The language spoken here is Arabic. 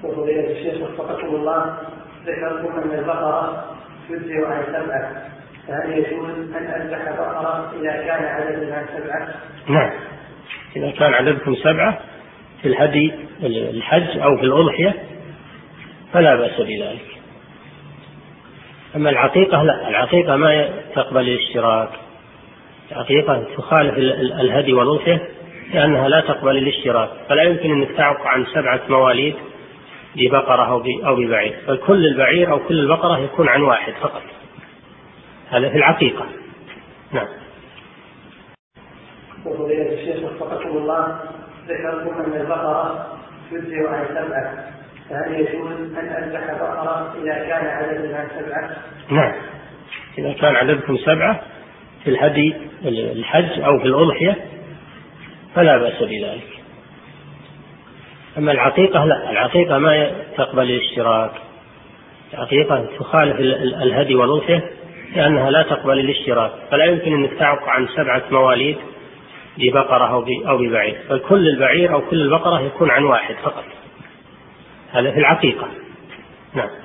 وفضيلة الشيخ وفقكم الله، ذكرتم أن البقرة تجزئ عن 7، فهل يجوز أن أذبح بقرة إذا كان عددها 7؟ نعم، إذا كان عددكم 7 في الهدي الحج أو في الأضحية فلا بأس بذلك. أما العقيقة لا، العقيقة ما تقبل الاشتراك، العقيقة تخالف الهدي والأضحية لأنها لا تقبل الاشتراك، فلا يمكن أنك تعق عن 7 مواليد ببقرة أو ببعير، بل كل البعير أو كل البقرة يكون عن واحد فقط، هذا في العقيقة. نعم. وفضيلة الشيخ وفقكم الله، ذكرتم أن البقرة تجزئ عن 7، فهل يجوز أن أذبح بقرة إذا كان عددها 7؟ نعم، إذا كان عددكم 7 في الهدي الحج أو في الأضحية فلا بأس بذلك. أما العقيقة لا، العقيقة ما تقبل الاشتراك، العقيقة تخالف الهدي والأضحية لأنها لا تقبل الاشتراك، فلا يمكن أنك تعق عن 7 مواليد ببقرة أو ببعير، بل كل البعير أو كل البقرة يكون عن واحد فقط، هذا في العقيقة. نعم.